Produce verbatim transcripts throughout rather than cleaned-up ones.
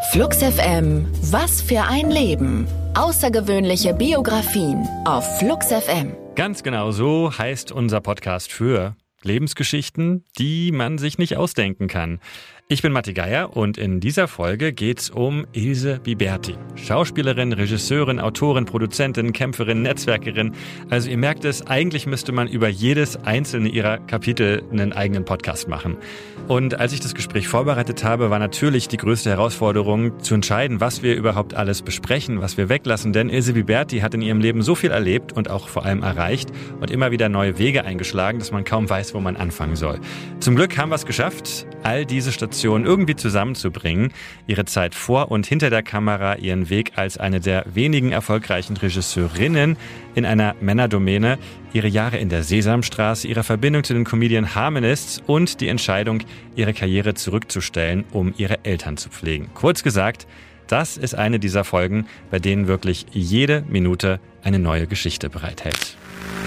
Flux F M, was für ein Leben. Außergewöhnliche Biografien auf Flux F M. Ganz genau so heißt unser Podcast für Lebensgeschichten, die man sich nicht ausdenken kann. Ich bin Matti Geier und in dieser Folge geht's um Ilse Biberti. Schauspielerin, Regisseurin, Autorin, Produzentin, Kämpferin, Netzwerkerin. Also ihr merkt es, eigentlich müsste man über jedes einzelne ihrer Kapitel einen eigenen Podcast machen. Und als ich das Gespräch vorbereitet habe, war natürlich die größte Herausforderung zu entscheiden, was wir überhaupt alles besprechen, was wir weglassen. Denn Ilse Biberti hat in ihrem Leben so viel erlebt und auch vor allem erreicht und immer wieder neue Wege eingeschlagen, dass man kaum weiß, wo man anfangen soll. Zum Glück haben wir es geschafft, all diese Stationen irgendwie zusammenzubringen. Ihre Zeit vor und hinter der Kamera, ihren Weg als eine der wenigen erfolgreichen Regisseurinnen in einer Männerdomäne, ihre Jahre in der Sesamstraße, ihre Verbindung zu den Comedian Harmonists und die Entscheidung, ihre Karriere zurückzustellen, um ihre Eltern zu pflegen. Kurz gesagt, das ist eine dieser Folgen, bei denen wirklich jede Minute eine neue Geschichte bereithält.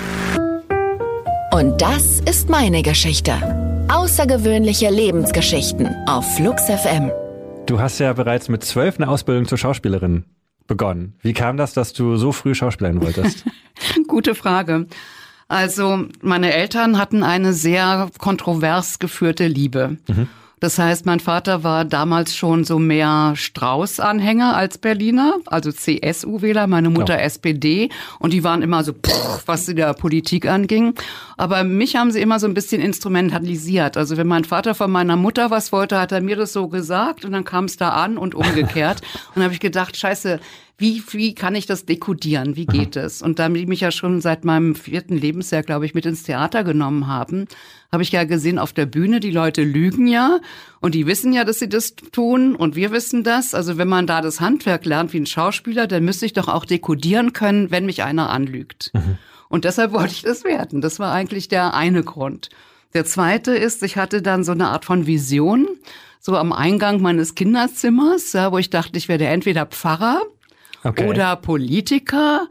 Und das ist meine Geschichte. Außergewöhnliche Lebensgeschichten auf Flux F M. Du hast ja bereits mit zwölf eine Ausbildung zur Schauspielerin begonnen. Wie kam das, dass du so früh Schauspielerin wolltest? Gute Frage. Also meine Eltern hatten eine sehr kontrovers geführte Liebe. Mhm. Das heißt, mein Vater war damals schon so mehr Strauß-Anhänger als Berliner, also C S U-Wähler, meine Mutter ja. S P D. Und die waren immer so, pff, was die der Politik anging. Aber mich haben sie immer so ein bisschen instrumentalisiert. Also wenn mein Vater von meiner Mutter was wollte, hat er mir das so gesagt und dann kam es da an und umgekehrt. Und dann habe ich gedacht, scheiße, Wie, wie kann ich das dekodieren? Wie geht es? Und da die mich ja schon seit meinem vierten Lebensjahr, glaube ich, mit ins Theater genommen haben, habe ich ja gesehen auf der Bühne, die Leute lügen ja und die wissen ja, dass sie das tun und wir wissen das. Also wenn man da das Handwerk lernt wie ein Schauspieler, dann müsste ich doch auch dekodieren können, wenn mich einer anlügt. Mhm. Und deshalb wollte ich das werden. Das war eigentlich der eine Grund. Der zweite ist, ich hatte dann so eine Art von Vision, so am Eingang meines Kinderzimmers, ja, wo ich dachte, ich werde entweder Pfarrer, okay, oder Politiker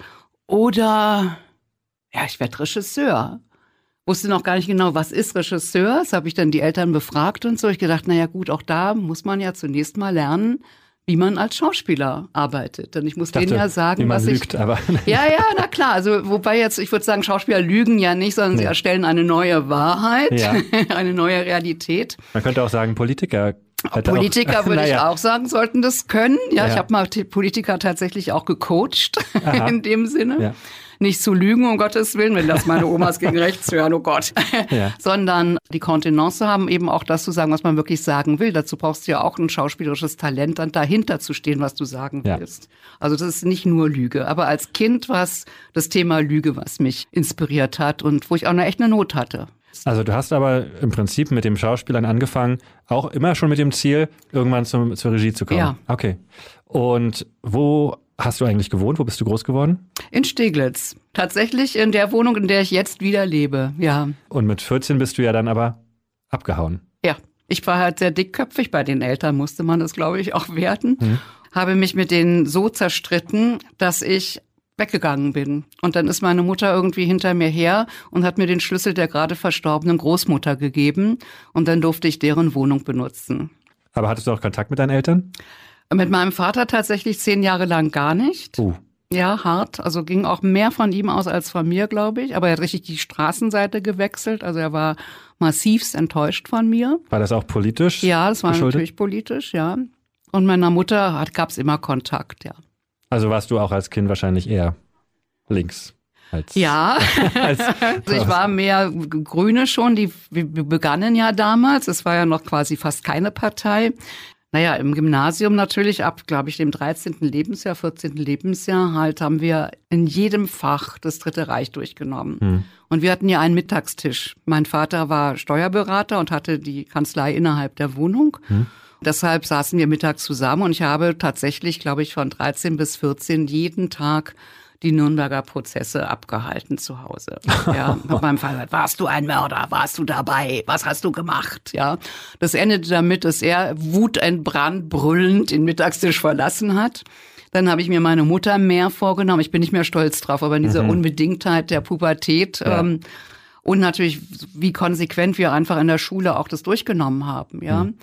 oder, ja, ich werde Regisseur. Wusste noch gar nicht genau, was ist Regisseur. Das habe ich dann die Eltern befragt und so. Ich gedacht, na ja gut, auch da muss man ja zunächst mal lernen, wie man als Schauspieler arbeitet. Denn ich muss ich dachte, denen ja sagen, wie man was lügt, ich... aber ja, ja, na klar. Also wobei jetzt, ich würde sagen, Schauspieler lügen ja nicht, sondern nee. sie erstellen eine neue Wahrheit, ja. eine neue Realität. Man könnte auch sagen, Politiker... Politiker auch, würde naja. ich auch sagen, sollten das können. Ja, ja. ich habe mal Politiker tatsächlich auch gecoacht, in dem Sinne. Ja. Nicht zu lügen, um Gottes Willen, wenn das meine Omas gegen rechts hören, oh Gott. Ja. Sondern die Kontenance zu haben, eben auch das zu sagen, was man wirklich sagen will. Dazu brauchst du ja auch ein schauspielerisches Talent, dann dahinter zu stehen, was du sagen ja. willst. Also das ist nicht nur Lüge. Aber als Kind war es das Thema Lüge, was mich inspiriert hat und wo ich auch eine echt eine Not hatte. Also du hast aber im Prinzip mit dem Schauspielern angefangen, auch immer schon mit dem Ziel, irgendwann zum, zur Regie zu kommen. Ja. Okay. Und wo hast du eigentlich gewohnt? Wo bist du groß geworden? In Steglitz. Tatsächlich in der Wohnung, in der ich jetzt wieder lebe, ja. Und mit vierzehn bist du ja dann aber abgehauen. Ja, ich war halt sehr dickköpfig. Bei den Eltern musste man das, glaube ich, auch werten. Hm. Habe mich mit denen so zerstritten, dass ich weggegangen bin. Und dann ist meine Mutter irgendwie hinter mir her und hat mir den Schlüssel der gerade verstorbenen Großmutter gegeben. Und dann durfte ich deren Wohnung benutzen. Aber hattest du auch Kontakt mit deinen Eltern? Mit meinem Vater tatsächlich zehn Jahre lang gar nicht. Uh. Ja, hart. Also ging auch mehr von ihm aus als von mir, glaube ich. Aber er hat richtig die Straßenseite gewechselt. Also er war massivst enttäuscht von mir. War das auch politisch? Ja, das war geschuldet? Natürlich politisch, ja. Und meiner Mutter gab es immer Kontakt, ja. Also warst du auch als Kind wahrscheinlich eher links als... Ja, als, also ich war mehr Grüne schon, die begannen ja damals. Es war ja noch quasi fast keine Partei. Naja, im Gymnasium natürlich ab, glaube ich, dem dreizehnten Lebensjahr, vierzehnten Lebensjahr halt haben wir in jedem Fach das Dritte Reich durchgenommen. Hm. Und wir hatten ja einen Mittagstisch. Mein Vater war Steuerberater und hatte die Kanzlei innerhalb der Wohnung. Hm. Deshalb saßen wir mittags zusammen und ich habe tatsächlich, glaube ich, von dreizehn bis vierzehn jeden Tag die Nürnberger Prozesse abgehalten zu Hause. Ja, mit meinem Vater gesagt, warst du ein Mörder? Warst du dabei? Was hast du gemacht? Ja, das endete damit, dass er wutentbrannt, brüllend den Mittagstisch verlassen hat. Dann habe ich mir meine Mutter mehr vorgenommen. Ich bin nicht mehr stolz drauf, aber in dieser mhm. Unbedingtheit der Pubertät ja. ähm, und natürlich, wie konsequent wir einfach in der Schule auch das durchgenommen haben. Ja. Mhm.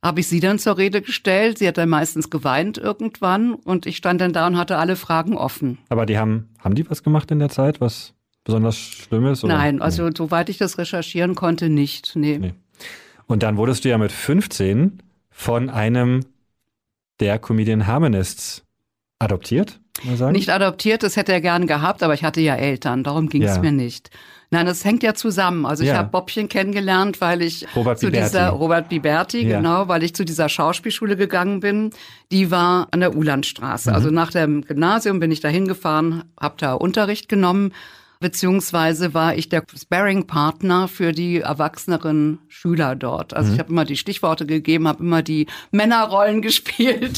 habe ich sie dann zur Rede gestellt. Sie hat dann meistens geweint irgendwann und ich stand dann da und hatte alle Fragen offen. Aber die haben, haben die was gemacht in der Zeit, was besonders Schlimmes? Oder? Nein, also nee. Soweit ich das recherchieren konnte, nicht. Nee. nee. Und dann wurdest du ja mit fünfzehn von einem der Comedian Harmonists adoptiert, mal sagen? Nicht adoptiert, das hätte er gern gehabt, aber ich hatte ja Eltern, darum ging es ja. mir nicht. Nein, das hängt ja zusammen. Also ich ja. habe Bobbchen kennengelernt, weil ich Robert zu Biberti. dieser Robert Biberti, ja. genau, weil ich zu dieser Schauspielschule gegangen bin. Die war an der Ulandstraße. Mhm. Also nach dem Gymnasium bin ich da hingefahren, habe da Unterricht genommen. Beziehungsweise war ich der Sparring-Partner für die erwachseneren Schüler dort. Also mhm. ich habe immer die Stichworte gegeben, habe immer die Männerrollen gespielt.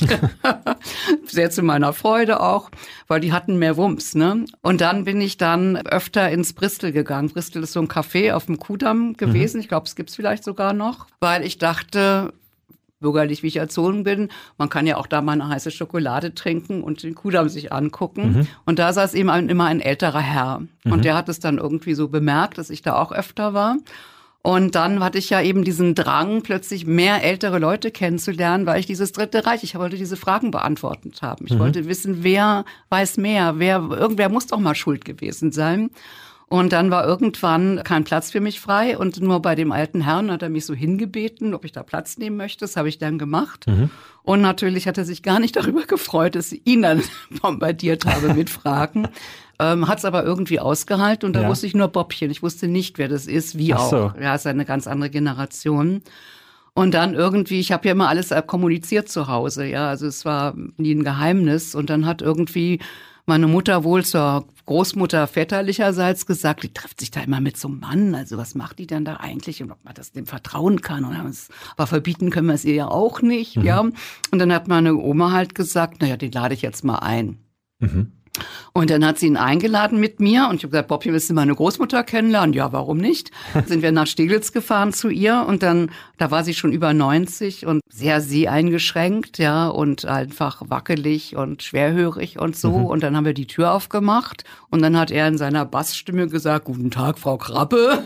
Sehr zu meiner Freude auch, weil die hatten mehr Wumms, ne? Und dann bin ich dann öfter ins Bristol gegangen. Bristol ist so ein Café auf dem Kudamm gewesen. Mhm. Ich glaube, es gibt's vielleicht sogar noch. Weil ich dachte, bürgerlich wie ich erzogen bin, man kann ja auch da mal eine heiße Schokolade trinken und den Kudamm sich angucken. Mhm. Und da saß eben ein, immer ein älterer Herr. Mhm. Und der hat es dann irgendwie so bemerkt, dass ich da auch öfter war. Und dann hatte ich ja eben diesen Drang, plötzlich mehr ältere Leute kennenzulernen, weil ich dieses Dritte Reich, ich wollte diese Fragen beantwortet haben. Ich mhm. wollte wissen, wer weiß mehr, wer, irgendwer muss doch mal schuld gewesen sein. Und dann war irgendwann kein Platz für mich frei und nur bei dem alten Herrn hat er mich so hingebeten, ob ich da Platz nehmen möchte. Das habe ich dann gemacht. Mhm. Und natürlich hat er sich gar nicht darüber gefreut, dass ich ihn dann bombardiert habe mit Fragen. ähm, hat es aber irgendwie ausgehalten und da ja. wusste ich nur Bobbchen. Ich wusste nicht, wer das ist, wie Ach so. auch. Ja, ist eine ganz andere Generation. Und dann irgendwie, ich habe ja immer alles kommuniziert zu Hause, ja, also es war nie ein Geheimnis. Und dann hat irgendwie meine Mutter wohl zur Großmutter väterlicherseits gesagt, die trifft sich da immer mit so einem Mann, also was macht die denn da eigentlich und ob man das dem vertrauen kann. Und es, aber verbieten können wir es ihr ja auch nicht, mhm. ja. Und dann hat meine Oma halt gesagt, naja, den lade ich jetzt mal ein. Mhm. Und dann hat sie ihn eingeladen mit mir und ich habe gesagt, Bobbchen, willst du meine Großmutter kennenlernen? Ja, warum nicht? Sind wir nach Steglitz gefahren zu ihr und dann, da war sie schon über neunzig und sehr seheingeschränkt, ja, und einfach wackelig und schwerhörig und so. Mhm. Und dann haben wir die Tür aufgemacht und dann hat er in seiner Bassstimme gesagt, guten Tag, Frau Krabbe.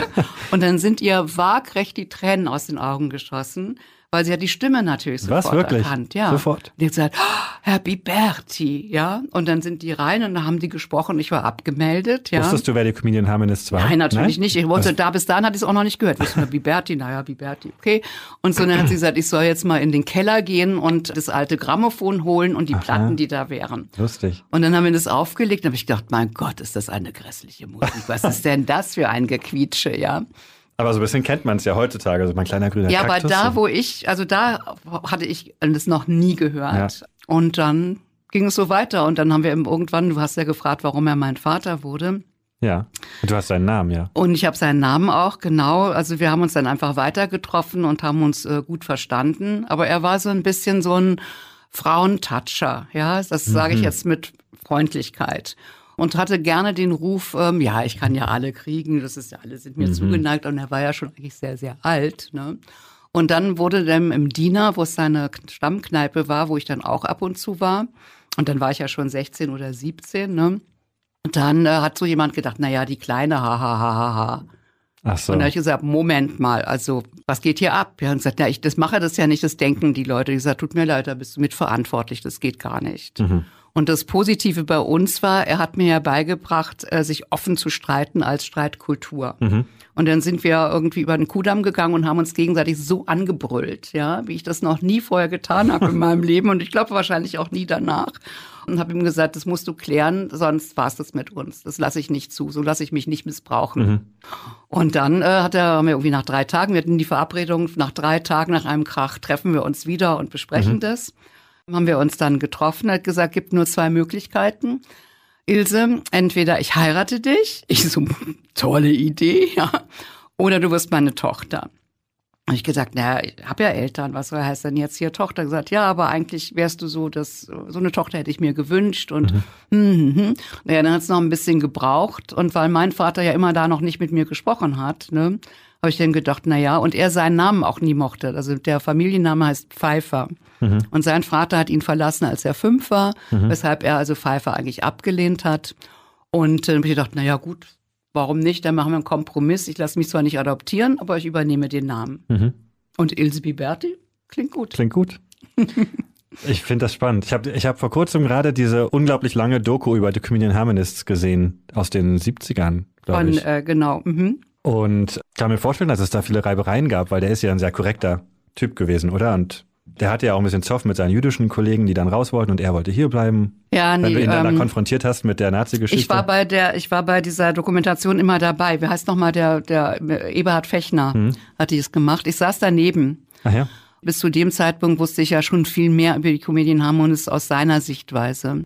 Und dann sind ihr waagrecht die Tränen aus den Augen geschossen. Weil sie hat die Stimme natürlich sofort Was, wirklich? erkannt. Ja. Sofort? Die hat gesagt, oh, Herr Biberti, ja. Und dann sind die rein und da haben die gesprochen. Ich war abgemeldet, ja. Wusstest du, wer die Comedian Harmonists war? Nein, natürlich Nein? nicht. Ich wollte Was? da, bis dahin hatte ich es auch noch nicht gehört. Wissen wir, Biberti, naja, Biberti, okay. Und so dann hat sie gesagt, ich soll jetzt mal in den Keller gehen und das alte Grammophon holen und die Aha. Platten, die da wären. Lustig. Und dann haben wir das aufgelegt und habe ich gedacht, mein Gott, ist das eine grässliche Musik. Was ist denn das für ein Gequietsche, ja. Aber so ein bisschen kennt man es ja heutzutage, so mein kleiner grüner Ja, Kaktus. aber da, wo ich, also da hatte ich das noch nie gehört. Ja. Und dann ging es so weiter. Und dann haben wir eben irgendwann, du hast ja gefragt, warum er mein Vater wurde. Ja, und du hast seinen Namen, ja. Und ich habe seinen Namen auch, genau. Also wir haben uns dann einfach weiter getroffen und haben uns äh, gut verstanden. Aber er war so ein bisschen so ein Frauentoucher, ja. Das mhm. sage ich jetzt mit Freundlichkeit. Und hatte gerne den Ruf, ähm, ja, ich kann ja alle kriegen, das ist ja, alle sind mir mhm. zugeneigt. Und er war ja schon eigentlich sehr, sehr alt, ne? Und dann wurde dann im Diener, wo es seine Stammkneipe war, wo ich dann auch ab und zu war, und dann war ich ja schon sechzehn oder siebzehn, ne? Und dann äh, hat so jemand gedacht, na ja, die Kleine, ha, ha, ha, ha, ha. Ach so. Und da habe ich gesagt, Moment mal, also was geht hier ab? Ja, und gesagt, ja, ich das mache das ja nicht, das denken die Leute. Ich gesagt, tut mir leid, da bist du mitverantwortlich, das geht gar nicht. Mhm. Und das Positive bei uns war, er hat mir ja beigebracht, sich offen zu streiten als Streitkultur. Mhm. Und dann sind wir irgendwie über den Kudamm gegangen und haben uns gegenseitig so angebrüllt, ja, wie ich das noch nie vorher getan habe in meinem Leben und ich glaube wahrscheinlich auch nie danach. Und habe ihm gesagt, das musst du klären, sonst war's das mit uns. Das lasse ich nicht zu, so lasse ich mich nicht missbrauchen. Mhm. Und dann äh, hat er haben wir irgendwie nach drei Tagen, wir hatten die Verabredung, nach drei Tagen nach einem Krach treffen wir uns wieder und besprechen mhm. das. Haben wir uns dann getroffen, hat gesagt, gibt nur zwei Möglichkeiten. Ilse, entweder ich heirate dich, ich so, tolle Idee, ja, oder du wirst meine Tochter. Habe ich gesagt, naja, ich habe ja Eltern, was heißt denn jetzt hier Tochter? Gesagt, ja, aber eigentlich wärst du so, dass so eine Tochter hätte ich mir gewünscht und mhm. hm, hm. Naja, dann hat es noch ein bisschen gebraucht und weil mein Vater ja immer da noch nicht mit mir gesprochen hat, ne, habe ich dann gedacht, na ja, und er seinen Namen auch nie mochte. Also der Familienname heißt Pfeiffer. Mhm. Und sein Vater hat ihn verlassen, als er fünf war, mhm. weshalb er also Pfeiffer eigentlich abgelehnt hat. Und dann habe ich gedacht, na ja, gut, warum nicht? Dann machen wir einen Kompromiss. Ich lasse mich zwar nicht adoptieren, aber ich übernehme den Namen. Mhm. Und Ilse Biberti Klingt gut. Klingt gut. Ich finde das spannend. Ich habe ich hab vor kurzem gerade diese unglaublich lange Doku über die Comedian Harmonists gesehen, aus den siebzigern, glaube ich. Von, äh, genau. Mhm. Und kann mir vorstellen, dass es da viele Reibereien gab, weil der ist ja ein sehr korrekter Typ gewesen, oder? Und der hatte ja auch ein bisschen Zoff mit seinen jüdischen Kollegen, die dann raus wollten und er wollte hier bleiben. Ja, nee, Wenn du ihn dann ähm, da konfrontiert hast mit der Nazi-Geschichte. Ich war bei der, ich war bei dieser Dokumentation immer dabei. Wie heißt nochmal der, der Eberhard Fechner hm. hat die es gemacht. Ich saß daneben. Ach ja. Bis zu dem Zeitpunkt wusste ich ja schon viel mehr über die Comedian Harmonists aus seiner Sichtweise.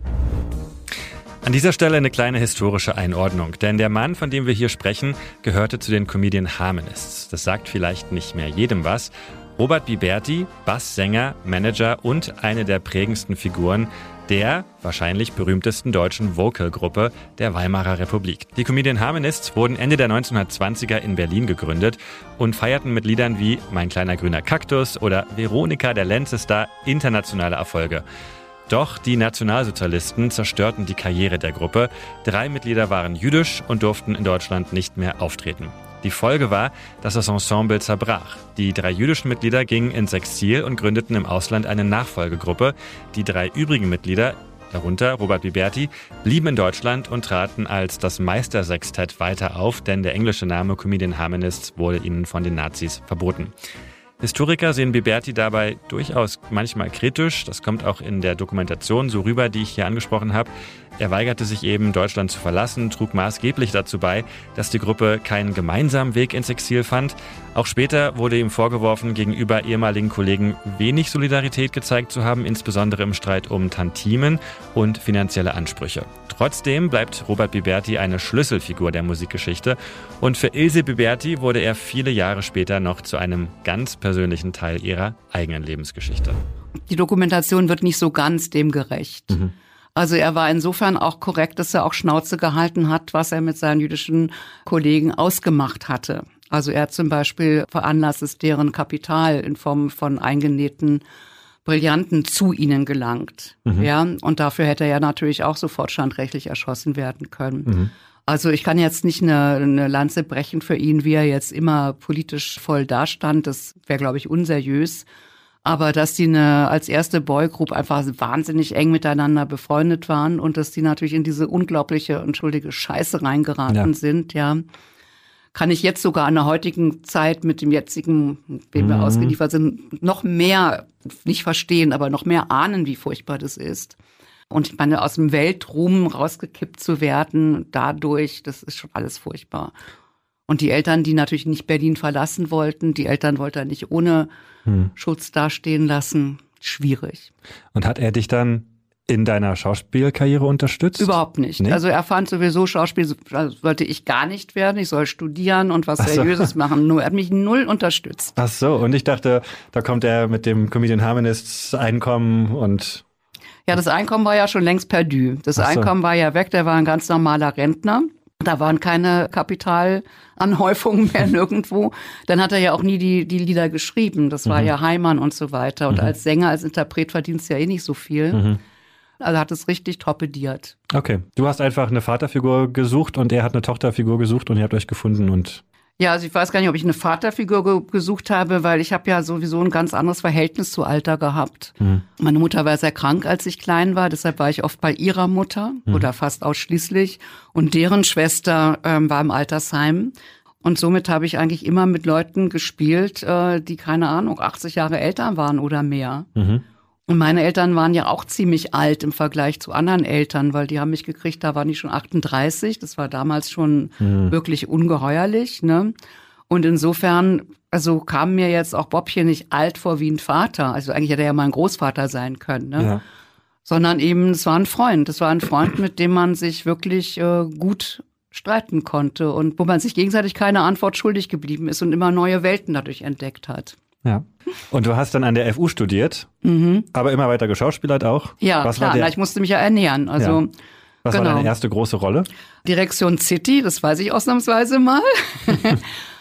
An dieser Stelle eine kleine historische Einordnung, denn der Mann, von dem wir hier sprechen, gehörte zu den Comedian Harmonists. Das sagt vielleicht nicht mehr jedem was. Robert Biberti, Basssänger, Manager und eine der prägendsten Figuren der wahrscheinlich berühmtesten deutschen Vocal-Gruppe der Weimarer Republik. Die Comedian Harmonists wurden Ende der neunzehnhundertzwanziger in Berlin gegründet und feierten mit Liedern wie Mein kleiner grüner Kaktus oder Veronika, der Lenze-Star internationale Erfolge. Doch die Nationalsozialisten zerstörten die Karriere der Gruppe. Drei Mitglieder waren jüdisch und durften in Deutschland nicht mehr auftreten. Die Folge war, dass das Ensemble zerbrach. Die drei jüdischen Mitglieder gingen ins Exil und gründeten im Ausland eine Nachfolgegruppe. Die drei übrigen Mitglieder, darunter Robert Biberti, blieben in Deutschland und traten als das Meistersextett weiter auf, denn der englische Name Comedian Harmonists wurde ihnen von den Nazis verboten. Historiker sehen Biberti dabei durchaus manchmal kritisch. Das kommt auch in der Dokumentation so rüber, die ich hier angesprochen habe. Er weigerte sich eben, Deutschland zu verlassen, trug maßgeblich dazu bei, dass die Gruppe keinen gemeinsamen Weg ins Exil fand. Auch später wurde ihm vorgeworfen, gegenüber ehemaligen Kollegen wenig Solidarität gezeigt zu haben, insbesondere im Streit um Tantimen und finanzielle Ansprüche. Trotzdem bleibt Robert Biberti eine Schlüsselfigur der Musikgeschichte und für Ilse Biberti wurde er viele Jahre später noch zu einem ganz persönlichen Teil ihrer eigenen Lebensgeschichte. Die Dokumentation wird nicht so ganz dem gerecht. Mhm. Also er war insofern auch korrekt, dass er auch Schnauze gehalten hat, was er mit seinen jüdischen Kollegen ausgemacht hatte. Also er hat zum Beispiel veranlasst, dass deren Kapital in Form von eingenähten Brillanten zu ihnen gelangt. Mhm. Ja, und dafür hätte er ja natürlich auch sofort standrechtlich erschossen werden können. Mhm. Also ich kann jetzt nicht eine, eine Lanze brechen für ihn, wie er jetzt immer politisch voll dastand. Das wäre, glaube ich, unseriös. Aber dass die eine, als erste Boygroup einfach wahnsinnig eng miteinander befreundet waren und dass die natürlich in diese unglaubliche, entschuldige, Scheiße reingeraten ja. sind, ja, kann ich jetzt sogar in der heutigen Zeit mit dem jetzigen, wem wir mhm. ausgeliefert sind, noch mehr, nicht verstehen, aber noch mehr ahnen, wie furchtbar das ist. Und ich meine, aus dem Weltruhm rausgekippt zu werden, dadurch, das ist schon alles furchtbar. Und die Eltern, die natürlich nicht Berlin verlassen wollten, die Eltern wollten er nicht ohne hm. Schutz dastehen lassen, schwierig. Und hat er dich dann in deiner Schauspielkarriere unterstützt? Überhaupt nicht. Nee? Also er fand sowieso, Schauspiel sollte ich gar nicht werden, ich soll studieren und was Seriöses so. machen. Nur er hat mich null unterstützt. Ach so, und ich dachte, da kommt er mit dem Comedian Harmonists Einkommen und... Ja, das Einkommen war ja schon längst perdu. Das Ach Einkommen so. war ja weg, der war ein ganz normaler Rentner. Da waren keine Kapitalanhäufungen mehr nirgendwo. Dann hat er ja auch nie die, die Lieder geschrieben. Das war mhm. ja Heimann und so weiter. Und mhm. als Sänger, als Interpret verdienst du ja eh nicht so viel. Mhm. Also hat es richtig torpediert. Okay, du hast einfach eine Vaterfigur gesucht und er hat eine Tochterfigur gesucht und ihr habt euch gefunden und... Ja, also ich weiß gar nicht, ob ich eine Vaterfigur ge- gesucht habe, weil ich habe ja sowieso ein ganz anderes Verhältnis zu Alter gehabt. Mhm. Meine Mutter war sehr krank, als ich klein war, deshalb war ich oft bei ihrer Mutter mhm. oder fast ausschließlich. Und deren Schwester ähm, war im Altersheim. Und somit habe ich eigentlich immer mit Leuten gespielt, äh, die, keine Ahnung, achtzig Jahre älter waren oder mehr. Mhm. Und meine Eltern waren ja auch ziemlich alt im Vergleich zu anderen Eltern, weil die haben mich gekriegt, da waren die schon achtunddreißig. Das war damals schon mhm. wirklich ungeheuerlich, ne? Und insofern, also kam mir jetzt auch Bobchen nicht alt vor wie ein Vater. Also eigentlich hätte er ja mal ein Großvater sein können, ne? Ja. Sondern eben, es war ein Freund. Es war ein Freund, mit dem man sich wirklich äh, gut streiten konnte und wo man sich gegenseitig keine Antwort schuldig geblieben ist und immer neue Welten dadurch entdeckt hat. Ja. Und du hast dann an der F U studiert, mhm. aber immer weiter geschauspielert auch. Ja, Was klar, war der, na, ich musste mich ja ernähren. Also, ja. Was genau. war deine erste große Rolle? Direktion City, das weiß ich ausnahmsweise mal.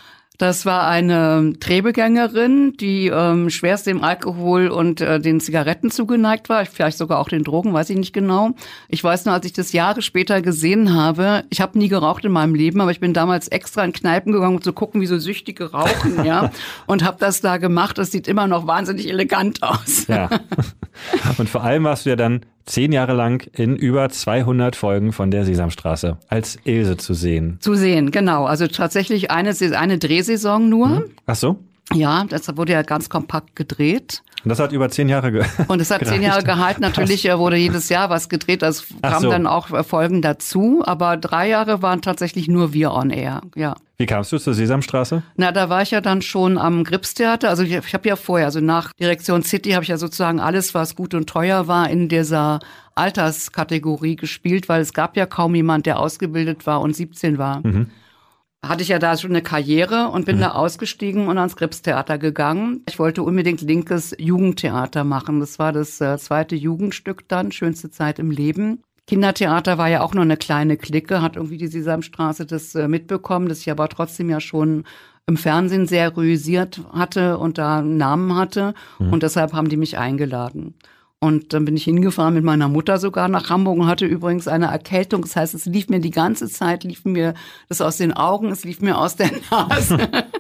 Das war eine Drehbegängerin, die ähm, schwerst dem Alkohol und äh, den Zigaretten zugeneigt war, vielleicht sogar auch den Drogen, weiß ich nicht genau. Ich weiß nur, als ich das Jahre später gesehen habe, ich habe nie geraucht in meinem Leben, aber ich bin damals extra in Kneipen gegangen, um zu gucken, wie so Süchtige rauchen, ja, und habe das da gemacht. Das sieht immer noch wahnsinnig elegant aus. Ja. Und vor allem warst du ja dann zehn Jahre lang in über zweihundert Folgen von der Sesamstraße als Ilse zu sehen. Zu sehen, genau. Also tatsächlich eine, eine Drehsaison nur. Mhm. Ach so? Ja, das wurde ja ganz kompakt gedreht. Und das hat über zehn Jahre gehalten. Und es hat zehn Jahre gehalten. Natürlich Krass. Wurde jedes Jahr was gedreht. Es kamen so. dann auch Folgen dazu. Aber drei Jahre waren tatsächlich nur wir on air. Ja. Wie kamst du zur Sesamstraße? Na, da war ich ja dann schon am Gripstheater. Also ich, ich habe ja vorher, also nach Direktion City habe ich ja sozusagen alles, was gut und teuer war, in dieser Alterskategorie gespielt, weil es gab ja kaum jemand, der ausgebildet war und siebzehn war. Mhm. Hatte ich ja da schon eine Karriere und bin mhm. da ausgestiegen und ans Gripstheater gegangen. Ich wollte unbedingt linkes Jugendtheater machen. Das war das äh, zweite Jugendstück dann, schönste Zeit im Leben. Kindertheater war ja auch nur eine kleine Clique, hat irgendwie die Sesamstraße das äh, mitbekommen, das ich aber trotzdem ja schon im Fernsehen sehr realisiert hatte und da einen Namen hatte. Mhm. Und deshalb haben die mich eingeladen. Und dann bin ich hingefahren mit meiner Mutter sogar nach Hamburg und hatte übrigens eine Erkältung. Das heißt, es lief mir die ganze Zeit, lief mir das aus den Augen, es lief mir aus der Nase,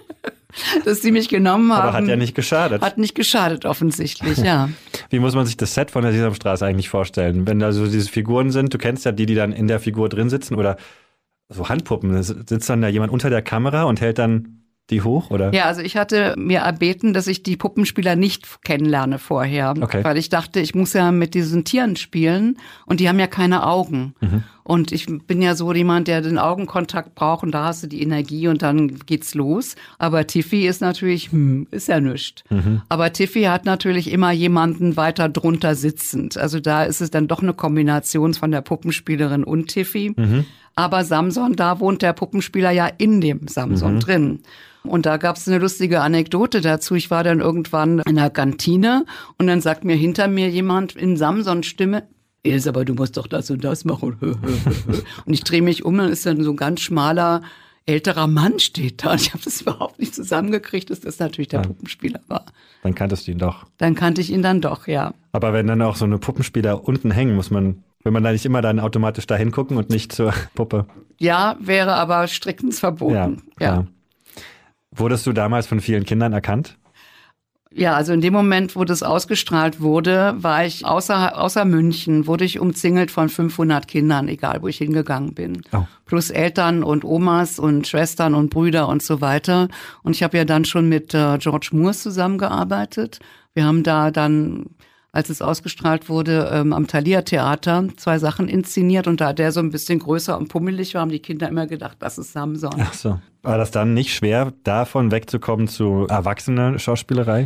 dass die mich genommen haben. Aber hat ja nicht geschadet. Hat nicht geschadet, offensichtlich, ja. Wie muss man sich das Set von der Sesamstraße eigentlich vorstellen? Wenn da so diese Figuren sind, du kennst ja die, die dann in der Figur drin sitzen oder so Handpuppen, sitzt dann da jemand unter der Kamera und hält dann die hoch, oder? Ja, also ich hatte mir erbeten, dass ich die Puppenspieler nicht kennenlerne vorher, okay. weil ich dachte, ich muss ja mit diesen Tieren spielen und die haben ja keine Augen. Mhm. Und ich bin ja so jemand, der den Augenkontakt braucht und da hast du die Energie und dann geht's los. Aber Tiffy ist natürlich, hm, ist ja nichts. Mhm. Aber Tiffy hat natürlich immer jemanden weiter drunter sitzend. Also da ist es dann doch eine Kombination von der Puppenspielerin und Tiffy. Mhm. Aber Samson, da wohnt der Puppenspieler ja in dem Samson mhm. drin. Und da gab es eine lustige Anekdote dazu. Ich war dann irgendwann in der Kantine und dann sagt mir hinter mir jemand in Samsons Stimme, Ilse, aber du musst doch das und das machen. Und ich drehe mich um, dann ist dann so ein ganz schmaler, älterer Mann steht da. Und ich habe das überhaupt nicht zusammengekriegt, dass das natürlich der ja. Puppenspieler war. Dann kanntest du ihn doch. Dann kannte ich ihn dann doch, ja. Aber wenn dann auch so eine Puppenspieler unten hängen, muss man... Will man da nicht immer dann automatisch da hingucken und nicht zur Puppe? Ja, wäre aber striktens verboten. Ja, ja. Wurdest du damals von vielen Kindern erkannt? Ja, also in dem Moment, wo das ausgestrahlt wurde, war ich außer, außer München, wurde ich umzingelt von fünfhundert Kindern, egal wo ich hingegangen bin. Oh. Plus Eltern und Omas und Schwestern und Brüder und so weiter. Und ich habe ja dann schon mit äh, George Moores zusammengearbeitet. Wir haben da dann... als es ausgestrahlt wurde, ähm, am Thalia-Theater zwei Sachen inszeniert und da der so ein bisschen größer und pummelig war, haben die Kinder immer gedacht, das ist Samson. Ach so. War das dann nicht schwer, davon wegzukommen zu erwachsener Schauspielerei?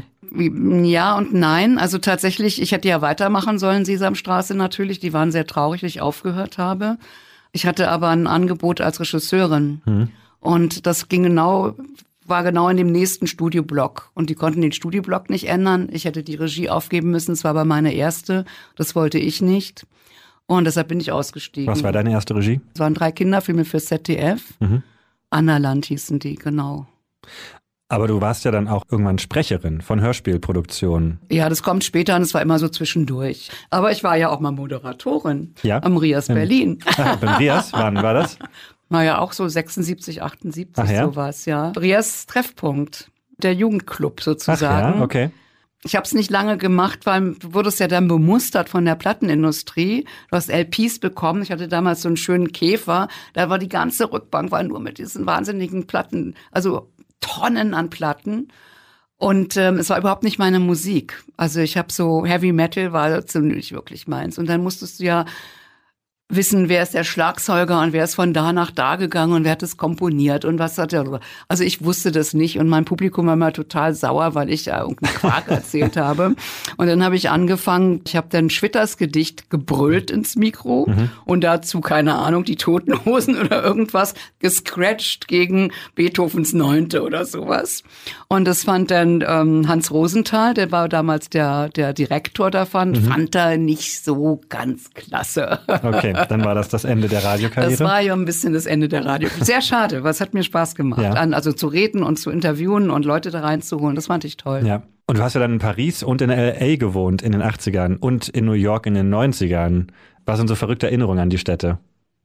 Ja und nein. Also tatsächlich, ich hätte ja weitermachen sollen, Sesamstraße natürlich. Die waren sehr traurig, dass ich aufgehört habe. Ich hatte aber ein Angebot als Regisseurin. Hm. Und das ging genau... war genau in dem nächsten Studioblock. Und die konnten den Studioblock nicht ändern. Ich hätte die Regie aufgeben müssen. Es war aber meine erste. Das wollte ich nicht. Und deshalb bin ich ausgestiegen. Was war deine erste Regie? Es waren drei Kinderfilme für Z D F. Mhm. Annaland hießen die, genau. Aber du warst ja dann auch irgendwann Sprecherin von Hörspielproduktionen. Ja, das kommt später und es war immer so zwischendurch. Aber ich war ja auch mal Moderatorin ja? am Rias Berlin. Ah, beim Rias? Wann war das? Naja, auch so sechsundsiebzig, achtundsiebzig, Ach ja? sowas, ja. Rias Treffpunkt, der Jugendclub sozusagen. Ach ja, okay. Ich habe es nicht lange gemacht, weil du wurdest ja dann bemustert von der Plattenindustrie. Du hast L Ps bekommen. Ich hatte damals so einen schönen Käfer. Da war die ganze Rückbank war nur mit diesen wahnsinnigen Platten, also Tonnen an Platten. Und ähm, es war überhaupt nicht meine Musik. Also ich habe so Heavy Metal war ziemlich wirklich meins. Und dann musstest du ja wissen, wer ist der Schlagzeuger und wer ist von da nach da gegangen und wer hat es komponiert und was hat er. Also ich wusste das nicht und mein Publikum war immer total sauer, weil ich da irgendeinen Quark erzählt habe. Und dann habe ich angefangen, ich habe dann Schwitters Gedicht gebrüllt ins Mikro mhm. und dazu, keine Ahnung, die Toten Hosen oder irgendwas gescratcht gegen Beethovens Neunte oder sowas. Und das fand dann ähm, Hans Rosenthal, der war damals der der Direktor davon, mhm. fand er nicht so ganz klasse. Okay. dann war das das Ende der Radiokarriere? Das war ja ein bisschen das Ende der Radio. Sehr schade, weil es hat mir Spaß gemacht. Ja. Also zu reden und zu interviewen und Leute da reinzuholen, das fand ich toll. Ja. Und du hast ja dann in Paris und in L A gewohnt in den achtzigern und in New York in den neunzigern. Was sind so verrückte Erinnerungen an die Städte?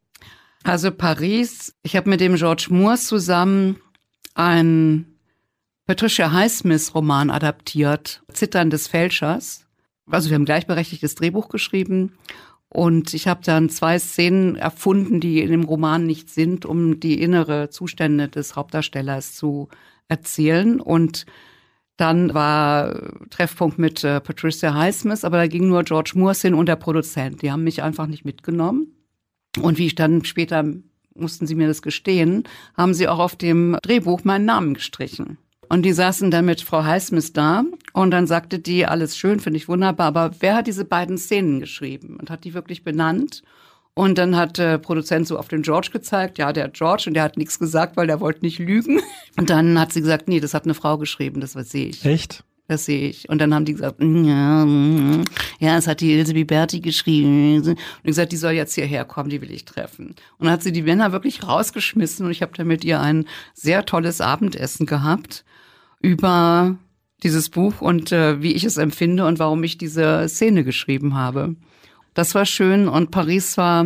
Also Paris, ich habe mit dem George Moore zusammen einen Patricia Highsmith-Roman adaptiert, Zittern des Fälschers. Also wir haben gleichberechtigtes Drehbuch geschrieben und ich habe dann zwei Szenen erfunden, die in dem Roman nicht sind, um die innere Zustände des Hauptdarstellers zu erzählen. Und dann war Treffpunkt mit äh, Patricia Highsmith, aber da ging nur George Moore hin und der Produzent. Die haben mich einfach nicht mitgenommen. Und wie ich dann später, mussten sie mir das gestehen, haben sie auch auf dem Drehbuch meinen Namen gestrichen. Und die saßen dann mit Frau Highsmith da und dann sagte die, alles schön, finde ich wunderbar, aber wer hat diese beiden Szenen geschrieben? Und hat die wirklich benannt. Und dann hat der Produzent so auf den George gezeigt, ja, der George, und der hat nichts gesagt, weil der wollte nicht lügen. Und dann hat sie gesagt, nee, das hat eine Frau geschrieben, das sehe ich. Echt? Das sehe ich. Und dann haben die gesagt, ja, ja, das hat die Ilse Biberti geschrieben. Und ich gesagt, die soll jetzt hierher kommen, die will ich treffen. Und dann hat sie die Männer wirklich rausgeschmissen und ich habe dann mit ihr ein sehr tolles Abendessen gehabt über dieses Buch und äh, wie ich es empfinde und warum ich diese Szene geschrieben habe. Das war schön und Paris war,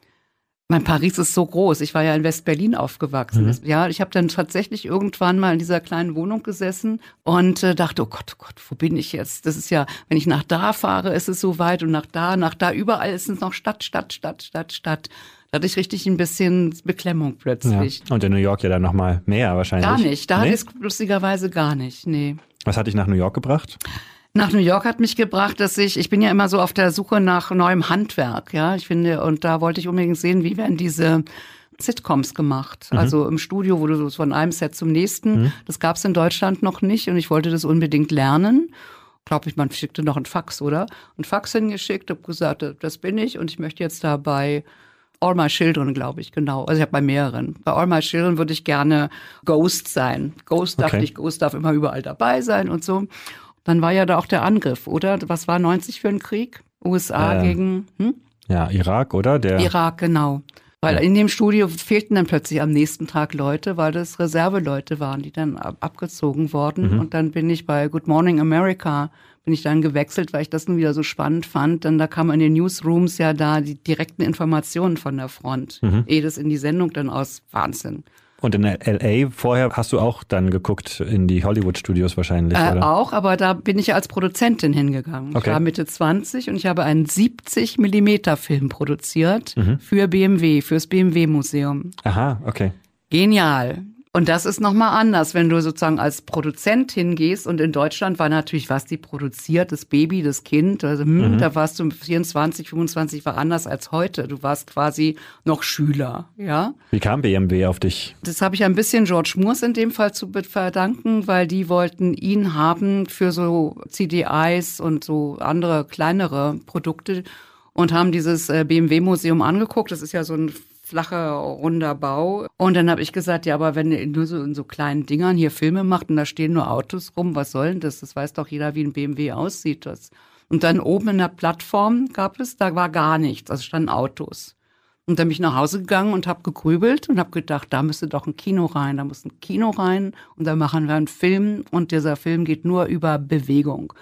mein Paris ist so groß. Ich war ja in West-Berlin aufgewachsen. Mhm. Ja, ich habe dann tatsächlich irgendwann mal in dieser kleinen Wohnung gesessen und äh, dachte, oh Gott, oh Gott, wo bin ich jetzt? Das ist ja, wenn ich nach da fahre, ist es so weit und nach da, nach da, überall ist es noch Stadt, Stadt, Stadt, Stadt, Stadt. Da hatte ich richtig ein bisschen Beklemmung plötzlich. Ja. Und in New York ja dann nochmal mehr wahrscheinlich. Gar nicht, da nee? hatte ich es lustigerweise gar nicht, nee. Was hat dich nach New York gebracht? Nach New York hat mich gebracht, dass ich, ich bin ja immer so auf der Suche nach neuem Handwerk, ja, ich finde, und da wollte ich unbedingt sehen, wie werden diese Sitcoms gemacht, mhm. also im Studio, wo du so von einem Set zum nächsten, mhm. das gab es in Deutschland noch nicht und ich wollte das unbedingt lernen. Glaube ich, man schickte noch einen Fax, oder? Ein Fax hingeschickt, habe gesagt, das bin ich und ich möchte jetzt da bei All My Children, glaube ich, genau. Also ich habe bei mehreren. Bei All My Children würde ich gerne Ghost sein. Ghost darf okay. nicht, Ghost darf immer überall dabei sein und so. Dann war ja da auch der Angriff, oder? Was war neunzig für ein Krieg? U S A äh, gegen hm? Ja, Irak, oder? Der Irak, genau. Weil ja. in dem Studio fehlten dann plötzlich am nächsten Tag Leute, weil das Reserveleute waren, die dann ab- abgezogen wurden. Mhm. Und dann bin ich bei Good Morning America, bin ich dann gewechselt, weil ich das nun wieder so spannend fand. Denn da kamen in den Newsrooms ja da die direkten Informationen von der Front. Mhm. Ehe das in die Sendung dann aus, Wahnsinn. Und in L A vorher hast du auch dann geguckt in die Hollywood-Studios wahrscheinlich, äh, oder? Auch, aber da bin ich ja als Produzentin hingegangen. Okay. Ich war Mitte zwanzig und ich habe einen siebzig Millimeter Film produziert mhm. für B M W, fürs B M W-Museum. Aha, okay. Genial. Und das ist nochmal anders, wenn du sozusagen als Produzent hingehst und in Deutschland war natürlich, was die produziert, das Baby, das Kind, also hm, mhm. da warst du vierundzwanzig, fünfundzwanzig, war anders als heute. Du warst quasi noch Schüler, ja. Wie kam B M W auf dich? Das habe ich ein bisschen George Moores in dem Fall zu verdanken, weil die wollten ihn haben für so C D Is und so andere kleinere Produkte und haben dieses B M W-Museum angeguckt. Das ist ja so ein flacher, runder Bau. Und dann habe ich gesagt, ja, aber wenn ihr nur so in so kleinen Dingern hier Filme macht und da stehen nur Autos rum, was soll denn das? Das weiß doch jeder, wie ein B M W aussieht. Das. Und dann oben in der Plattform gab es, da war gar nichts, also standen Autos. Und dann bin ich nach Hause gegangen und habe gegrübelt und habe gedacht, da müsste doch ein Kino rein, da muss ein Kino rein und da machen wir einen Film und dieser Film geht nur über Bewegung.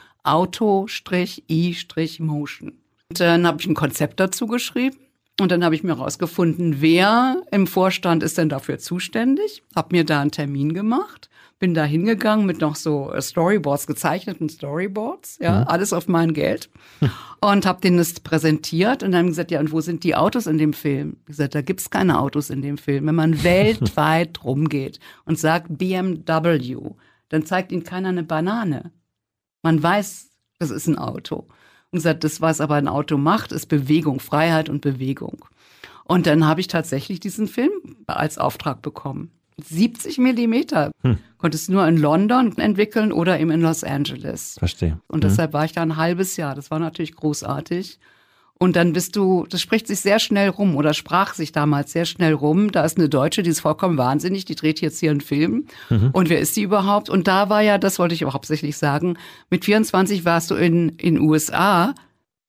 Auto-I-Motion. Und dann habe ich ein Konzept dazu geschrieben. Und dann habe ich mir rausgefunden, wer im Vorstand ist denn dafür zuständig. Habe mir da einen Termin gemacht, bin da hingegangen mit noch so Storyboards, gezeichneten Storyboards, ja, mhm. alles auf mein Geld. Und habe denen das präsentiert und dann gesagt, ja, und wo sind die Autos in dem Film? Ich gesagt, da gibt's keine Autos in dem Film. Wenn man weltweit rumgeht und sagt B M W, dann zeigt ihnen keiner eine Banane. Man weiß, das ist ein Auto. Und gesagt, das, was aber ein Auto macht, ist Bewegung, Freiheit und Bewegung. Und dann habe ich tatsächlich diesen Film als Auftrag bekommen. siebzig Millimeter. Hm. Konntest nur in London entwickeln oder eben in Los Angeles. Verstehe. Und hm. deshalb war ich da ein halbes Jahr. Das war natürlich großartig. Und dann bist du, das spricht sich sehr schnell rum oder sprach sich damals sehr schnell rum. Da ist eine Deutsche, die ist vollkommen wahnsinnig, die dreht jetzt hier einen Film. Mhm. Und wer ist die überhaupt? Und da war ja, das wollte ich aber hauptsächlich sagen, mit vierundzwanzig warst du in in U S A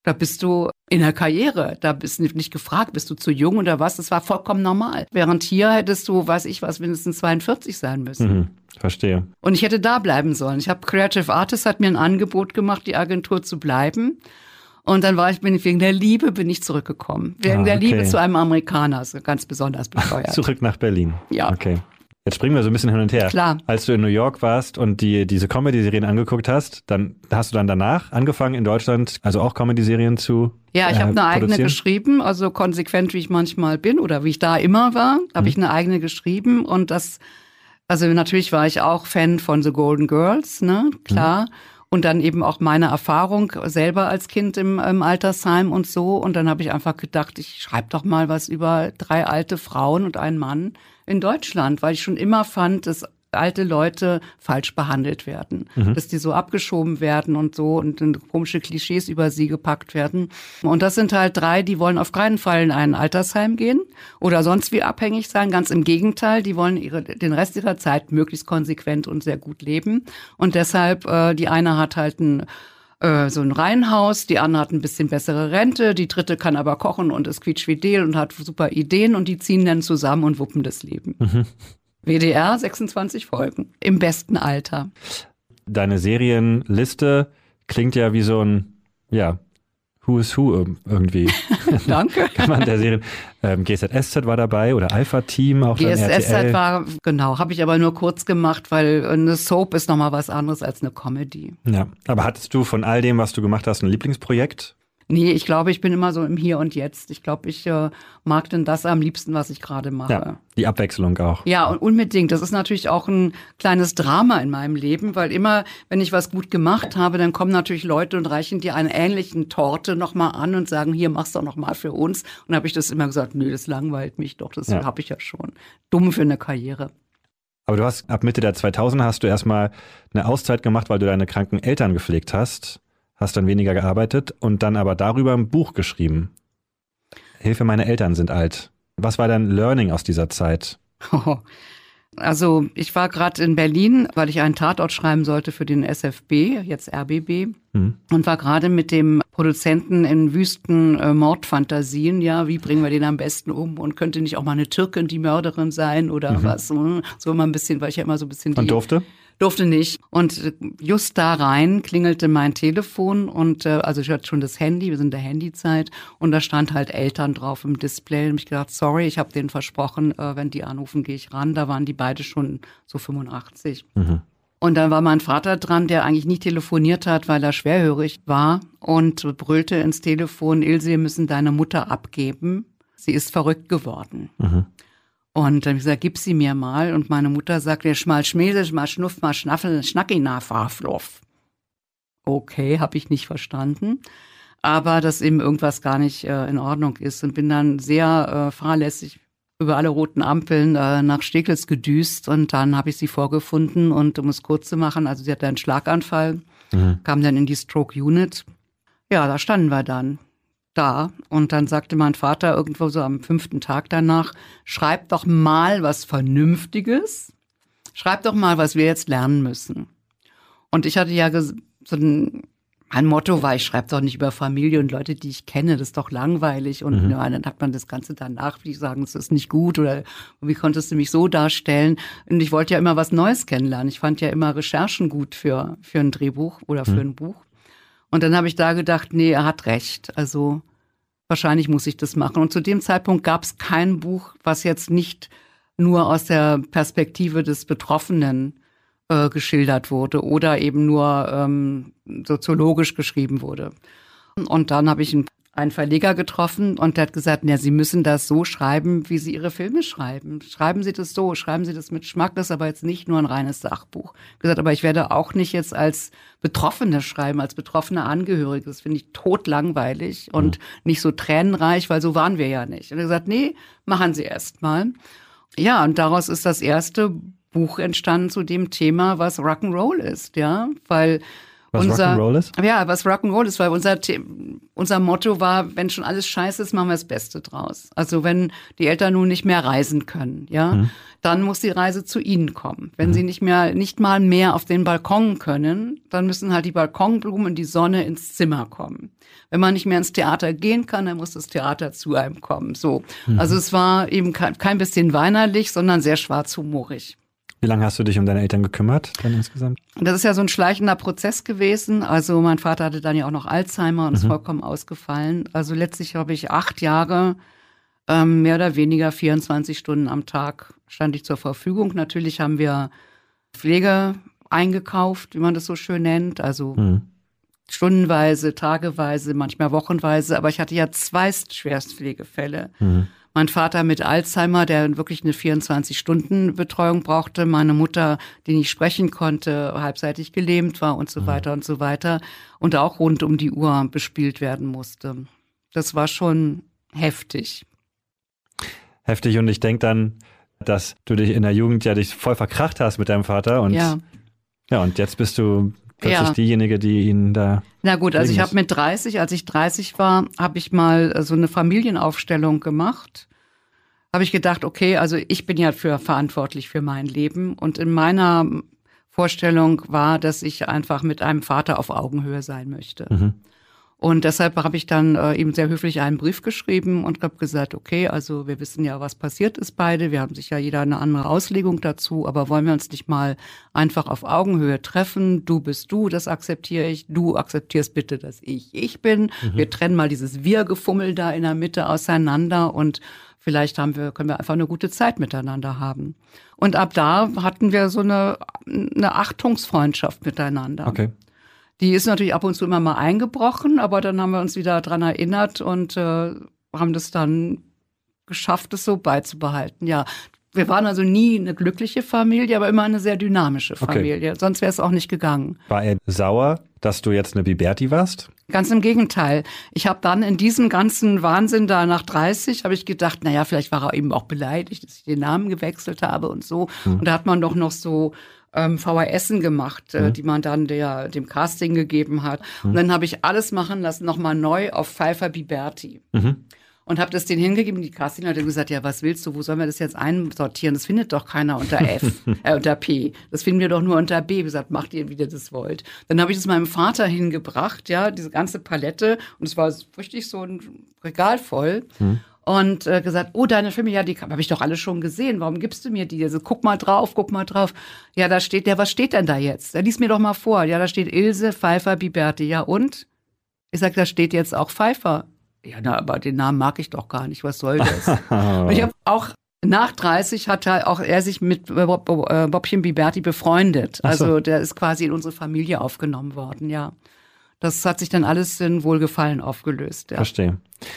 Da bist du in der Karriere, da bist du nicht gefragt, bist du zu jung oder was, das war vollkommen normal. Während hier hättest du, weiß ich was, mindestens zweiundvierzig sein müssen. Mhm, verstehe. Und ich hätte da bleiben sollen. Ich habe Creative Artists hat mir ein Angebot gemacht, die Agentur zu bleiben. Und dann war ich, bin ich wegen der Liebe bin ich zurückgekommen. Wegen ah, der okay. Liebe zu einem Amerikaner, also ganz besonders bescheuert. Zurück nach Berlin. Ja. Okay. Jetzt springen wir so ein bisschen hin und her. Klar. Als du in New York warst und die diese Comedy-Serien angeguckt hast, dann hast du dann danach angefangen in Deutschland, also auch Comedy-Serien zu Ja, ich äh, habe eine eigene produzieren? geschrieben, also konsequent, wie ich manchmal bin oder wie ich da immer war, habe Mhm. ich eine eigene geschrieben und das, also natürlich war ich auch Fan von The Golden Girls, ne, klar. Mhm. Und dann eben auch meine Erfahrung selber als Kind im, im Altersheim und so. Und dann habe ich einfach gedacht, ich schreibe doch mal was über drei alte Frauen und einen Mann in Deutschland, weil ich schon immer fand, dass alte Leute falsch behandelt werden, mhm. dass die so abgeschoben werden und so und in komische Klischees über sie gepackt werden. Und das sind halt drei, die wollen auf keinen Fall in ein Altersheim gehen oder sonst wie abhängig sein. Ganz im Gegenteil, die wollen ihre, den Rest ihrer Zeit möglichst konsequent und sehr gut leben. Und deshalb, äh, die eine hat halt ein äh, so ein Reihenhaus, die andere hat ein bisschen bessere Rente, die dritte kann aber kochen und ist quietschfidel und hat super Ideen und die ziehen dann zusammen und wuppen das Leben. Mhm. W D R, sechsundzwanzig Folgen, im besten Alter. Deine Serienliste klingt ja wie so ein, ja, Who is Who irgendwie. Danke. Kann man der Serien, ähm, G Z S Z war dabei oder Alpha Team auch. G Z S Z war, genau, habe ich aber nur kurz gemacht, weil eine Soap ist nochmal was anderes als eine Comedy. Ja, aber hattest du von all dem, was du gemacht hast, ein Lieblingsprojekt? Nee, ich glaube, ich bin immer so im Hier und Jetzt. Ich glaube, ich äh, mag denn das am liebsten, was ich gerade mache. Ja, die Abwechslung auch. Ja, und unbedingt. Das ist natürlich auch ein kleines Drama in meinem Leben, weil immer, wenn ich was gut gemacht habe, dann kommen natürlich Leute und reichen dir eine ähnlichen Torte nochmal an und sagen, hier, mach's doch nochmal für uns. Und dann habe ich das immer gesagt, nö, das langweilt mich doch, das ja. habe ich ja schon. Dumm für eine Karriere. Aber du hast, ab Mitte der zweitausender hast du erstmal eine Auszeit gemacht, weil du deine kranken Eltern gepflegt hast. Hast dann weniger gearbeitet und dann aber darüber ein Buch geschrieben. Hilfe, meine Eltern sind alt. Was war dein Learning aus dieser Zeit? Also ich war gerade in Berlin, weil ich einen Tatort schreiben sollte für den S F B, jetzt R B B, hm. und war gerade mit dem Produzenten in wüsten äh, Mordfantasien. Ja, wie bringen wir den am besten um? Und könnte nicht auch mal eine Türkin die Mörderin sein oder mhm. was? So immer ein bisschen, weil ich ja immer so ein bisschen... Und die, durfte? Durfte nicht. Und just da rein klingelte mein Telefon und äh, also ich hatte schon das Handy, wir sind in der Handyzeit und da stand halt Eltern drauf im Display. Und ich gedacht, sorry, ich habe denen versprochen, äh, wenn die anrufen, gehe ich ran. Da waren die beide schon so fünfundachtzig. Mhm. Und dann war mein Vater dran, der eigentlich nie telefoniert hat, weil er schwerhörig war und brüllte ins Telefon, Ilse, wir müssen deine Mutter abgeben. Sie ist verrückt geworden. Mhm. Und dann habe ich gesagt, gib sie mir mal. Und meine Mutter sagte, schmal schmäsisch, mal schnuff, mal schnaffel, schnacki na Fahrfluff. Okay, habe ich nicht verstanden. Aber dass eben irgendwas gar nicht äh, in Ordnung ist. Und bin dann sehr äh, fahrlässig über alle roten Ampeln äh, nach Steglitz gedüst. Und dann habe ich sie vorgefunden. Und um es kurz zu machen, also sie hatte einen Schlaganfall, mhm. kam dann in die Stroke Unit. Ja, da standen wir dann. Da. Und dann sagte mein Vater irgendwo so am fünften Tag danach, schreib doch mal was Vernünftiges. Schreib doch mal, was wir jetzt lernen müssen. Und ich hatte ja ges- so ein, mein Motto war, ich schreibe doch nicht über Familie und Leute, die ich kenne, das ist doch langweilig. Und mhm. ja, dann hat man das Ganze danach, wie sagen, es ist nicht gut oder wie konntest du mich so darstellen? Und ich wollte ja immer was Neues kennenlernen. Ich fand ja immer Recherchen gut für, für ein Drehbuch oder für mhm. ein Buch. Und dann habe ich da gedacht, nee, er hat recht. Also wahrscheinlich muss ich das machen. Und zu dem Zeitpunkt gab es kein Buch, was jetzt nicht nur aus der Perspektive des Betroffenen äh, geschildert wurde oder eben nur ähm, soziologisch geschrieben wurde. Und dann habe ich einen, einen Verleger getroffen und der hat gesagt, ja, Sie müssen das so schreiben, wie Sie Ihre Filme schreiben. Schreiben Sie das so, schreiben Sie das mit Geschmack, das ist aber jetzt nicht nur ein reines Sachbuch. Ich gesagt, aber ich werde auch nicht jetzt als Betroffene schreiben, als betroffene Angehörige. Das finde ich totlangweilig und mhm. nicht so tränenreich, weil so waren wir ja nicht. Und er hat gesagt, nee, machen Sie erst mal. Ja, und daraus ist das erste Buch entstanden zu dem Thema, was Rock'n'Roll ist, ja, weil Was unser, Rock'n'Roll ist? Ja, was Rock'n'Roll ist, weil unser The- unser Motto war, wenn schon alles scheiße ist, machen wir das Beste draus. Also wenn die Eltern nun nicht mehr reisen können, ja, mhm. dann muss die Reise zu ihnen kommen. Wenn mhm. sie nicht mehr, nicht mal mehr auf den Balkon können, dann müssen halt die Balkonblumen und die Sonne ins Zimmer kommen. Wenn man nicht mehr ins Theater gehen kann, dann muss das Theater zu einem kommen. So, mhm. also es war eben kein, kein bisschen weinerlich, sondern sehr schwarzhumorig. Wie lange hast du dich um deine Eltern gekümmert dann insgesamt? Das ist ja so ein schleichender Prozess gewesen. Also mein Vater hatte dann ja auch noch Alzheimer und ist mhm. vollkommen ausgefallen. Also letztlich habe ich acht Jahre, ähm, mehr oder weniger vierundzwanzig Stunden am Tag stand ich zur Verfügung. Natürlich haben wir Pflege eingekauft, wie man das so schön nennt. Also mhm. stundenweise, tageweise, manchmal wochenweise. Aber ich hatte ja zwei Schwerstpflegefälle. Mhm. Mein Vater mit Alzheimer, der wirklich eine vierundzwanzig-Stunden-Betreuung brauchte. Meine Mutter, die nicht sprechen konnte, halbseitig gelähmt war und so weiter und so weiter. Und auch rund um die Uhr bespielt werden musste. Das war schon heftig. Heftig, und ich denke dann, dass du dich in der Jugend ja dich voll verkracht hast mit deinem Vater. Und ja, ja und jetzt bist du plötzlich ja. diejenige, die ihn da... Na gut, also ich habe mit dreißig, als ich dreißig war, habe ich mal so eine Familienaufstellung gemacht. Habe ich gedacht, okay, also ich bin ja für verantwortlich für mein Leben. Und in meiner Vorstellung war, dass ich einfach mit einem Vater auf Augenhöhe sein möchte. Mhm. Und deshalb habe ich dann äh, ihm sehr höflich einen Brief geschrieben und habe gesagt, okay, also wir wissen ja, was passiert ist beide. Wir haben sicher jeder eine andere Auslegung dazu, aber wollen wir uns nicht mal einfach auf Augenhöhe treffen? Du bist du, das akzeptiere ich. Du akzeptierst bitte, dass ich ich bin. Mhm. Wir trennen mal dieses Wir-Gefummel da in der Mitte auseinander und vielleicht haben wir, können wir einfach eine gute Zeit miteinander haben. Und ab da hatten wir so eine, eine Achtungsfreundschaft miteinander. Okay. Die ist natürlich ab und zu immer mal eingebrochen, aber dann haben wir uns wieder dran erinnert und äh, haben das dann geschafft, es so beizubehalten. Ja, wir waren also nie eine glückliche Familie, aber immer eine sehr dynamische Familie. Okay. Sonst wäre es auch nicht gegangen. War er sauer, dass du jetzt eine Biberti warst? Ganz im Gegenteil. Ich habe dann in diesem ganzen Wahnsinn da nach dreißig, habe ich gedacht, naja, vielleicht war er eben auch beleidigt, dass ich den Namen gewechselt habe und so. Hm. Und da hat man doch noch so ähm, V H S'en gemacht, äh, mhm. die man dann der, dem Casting gegeben hat. Mhm. Und dann habe ich alles machen lassen, nochmal neu auf Pfeiffer Biberti. Mhm. Und habe das denen hingegeben. Die Casting hat gesagt, ja, was willst du, wo sollen wir das jetzt einsortieren? Das findet doch keiner unter F, äh, unter P. Das finden wir doch nur unter B. Ich gesagt, macht ihr, wie ihr das wollt. Dann habe ich das meinem Vater hingebracht, ja, diese ganze Palette. Und es war richtig so ein Regal voll. Mhm. Und äh, gesagt, oh, deine Filme, ja, die habe ich doch alle schon gesehen. Warum gibst du mir die? Also, guck mal drauf, guck mal drauf. Ja, da steht, ja, was steht denn da jetzt? Ja, lies mir doch mal vor. Ja, da steht Ilse Pfeiffer Biberti. Ja, und? Ich sag, da steht jetzt auch Pfeiffer. Ja, na, aber den Namen mag ich doch gar nicht. Was soll das? Und ich habe auch nach dreißig hat er auch er sich mit Bob, äh, Bobchen Biberti befreundet. So. Also der ist quasi in unsere Familie aufgenommen worden, ja. Das hat sich dann alles in Wohlgefallen aufgelöst. Ja. Verstehe.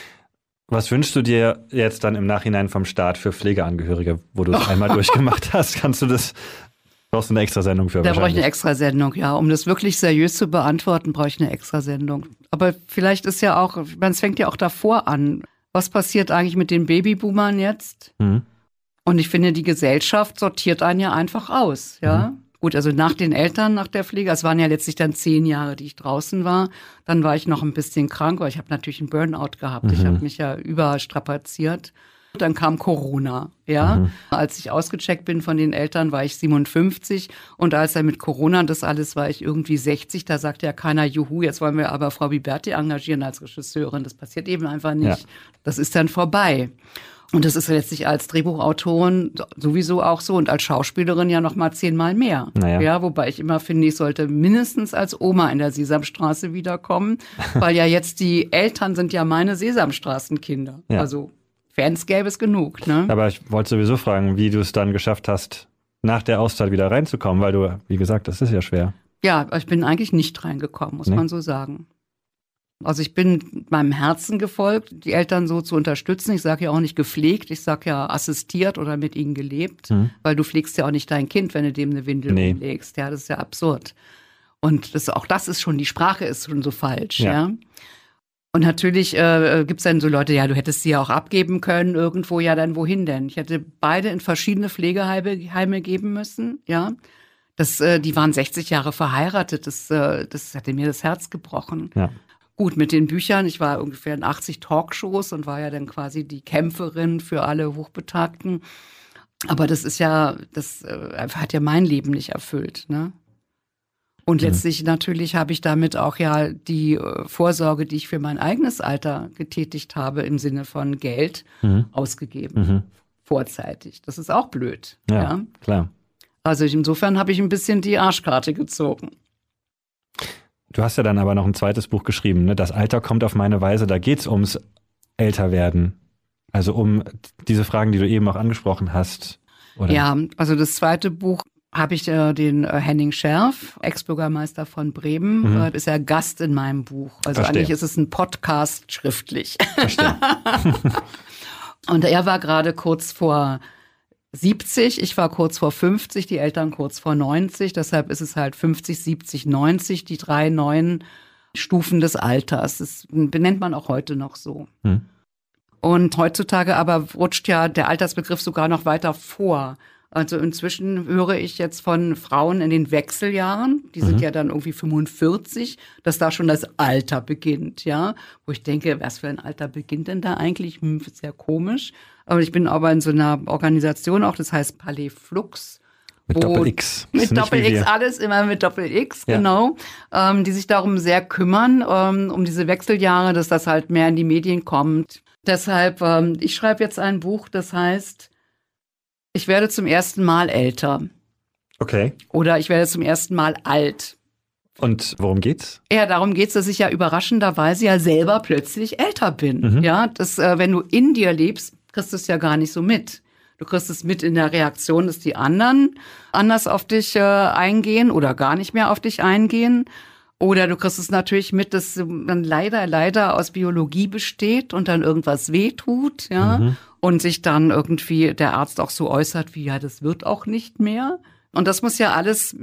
Was wünschst du dir jetzt dann im Nachhinein vom Staat für Pflegeangehörige, wo du es einmal durchgemacht hast? Kannst du das, brauchst du eine Extrasendung für? Da brauche ich eine Extrasendung, ja. Um das wirklich seriös zu beantworten, brauche ich eine Extrasendung. Aber vielleicht ist ja auch, es fängt ja auch davor an. Was passiert eigentlich mit den Babyboomern jetzt? Mhm. Und ich finde, die Gesellschaft sortiert einen ja einfach aus, ja. Mhm. Gut, also nach den Eltern, nach der Pflege, es waren ja letztlich dann zehn Jahre, die ich draußen war. Dann war ich noch ein bisschen krank, weil ich habe natürlich einen Burnout gehabt. Mhm. Ich habe mich ja überstrapaziert. Dann kam Corona, ja. Mhm. Als ich ausgecheckt bin von den Eltern, war ich siebenundfünfzig. Und als er mit Corona das alles war, ich irgendwie sechzig. Da sagte ja keiner, juhu, jetzt wollen wir aber Frau Biberti engagieren als Regisseurin. Das passiert eben einfach nicht. Ja. Das ist dann vorbei. Und das ist letztlich als Drehbuchautorin sowieso auch so und als Schauspielerin ja noch mal zehnmal mehr. Naja. Ja, wobei ich immer finde, ich sollte mindestens als Oma in der Sesamstraße wiederkommen, weil ja jetzt die Eltern sind ja meine Sesamstraßenkinder. Ja. Also Fans gäbe es genug. Ne? Aber ich wollte sowieso fragen, wie du es dann geschafft hast, nach der Auszeit wieder reinzukommen, weil du, wie gesagt, das ist ja schwer. Ja, ich bin eigentlich nicht reingekommen, muss nee. man so sagen. Also ich bin meinem Herzen gefolgt, die Eltern so zu unterstützen. Ich sage ja auch nicht gepflegt, ich sage ja assistiert oder mit ihnen gelebt, mhm. weil du pflegst ja auch nicht dein Kind, wenn du dem eine Windel nee. umlegst. Ja, das ist ja absurd. Und das, auch das ist schon, die Sprache ist schon so falsch. Ja. ja? Und natürlich äh, gibt es dann so Leute, ja, du hättest sie ja auch abgeben können irgendwo. Ja, dann wohin denn? Ich hätte beide in verschiedene Pflegeheime geben müssen, ja. Das, äh, die waren sechzig Jahre verheiratet, das, äh, das hätte mir das Herz gebrochen. Ja. Gut, mit den Büchern, ich war ungefähr in achtzig Talkshows und war ja dann quasi die Kämpferin für alle Hochbetagten. Aber das ist ja, das äh, hat ja mein Leben nicht erfüllt, ne? Und mhm. letztlich natürlich habe ich damit auch ja die äh, Vorsorge, die ich für mein eigenes Alter getätigt habe, im Sinne von Geld mhm. ausgegeben. Mhm. Vorzeitig. Das ist auch blöd. Ja, ja? klar. Also insofern habe ich ein bisschen die Arschkarte gezogen. Du hast ja dann aber noch ein zweites Buch geschrieben, ne? Das Alter kommt auf meine Weise. Da geht's ums Älterwerden. Also um diese Fragen, die du eben auch angesprochen hast. Oder? Ja, also das zweite Buch habe ich äh, den äh, Henning Scherf, Ex-Bürgermeister von Bremen, mhm. äh, ist ja Gast in meinem Buch. Also Verstehe. Eigentlich ist es ein Podcast schriftlich. Verstehe. Und er war gerade kurz vor siebzig, ich war kurz vor fünfzig, die Eltern kurz vor neunzig. Deshalb ist es halt fünfzig, siebzig, neunzig, die drei neuen Stufen des Alters. Das benennt man auch heute noch so. Hm. Und heutzutage aber rutscht ja der Altersbegriff sogar noch weiter vor. Also inzwischen höre ich jetzt von Frauen in den Wechseljahren, die sind mhm. ja dann irgendwie fünfundvierzig, dass da schon das Alter beginnt, ja. Wo ich denke, was für ein Alter beginnt denn da eigentlich? Hm, sehr komisch. Aber ich bin aber in so einer Organisation auch, das heißt Palais Flux. Mit Doppel-X. Mit Doppel-X, alles immer mit Doppel-X, ja. Genau. Ähm, die sich darum sehr kümmern, ähm, um diese Wechseljahre, dass das halt mehr in die Medien kommt. Deshalb, ähm, ich schreibe jetzt ein Buch, das heißt, ich werde zum ersten Mal älter. Okay. Oder ich werde zum ersten Mal alt. Und worum geht's? Ja, darum geht's, dass ich ja überraschenderweise ja selber plötzlich älter bin. Mhm. Ja, das, äh, wenn du in dir lebst, kriegst du es ja gar nicht so mit. Du kriegst es mit in der Reaktion, dass die anderen anders auf dich äh, eingehen oder gar nicht mehr auf dich eingehen. Oder du kriegst es natürlich mit, dass dann leider, leider aus Biologie besteht und dann irgendwas wehtut, ja. Mhm. Und sich dann irgendwie der Arzt auch so äußert wie, ja, das wird auch nicht mehr. Und das muss ja alles,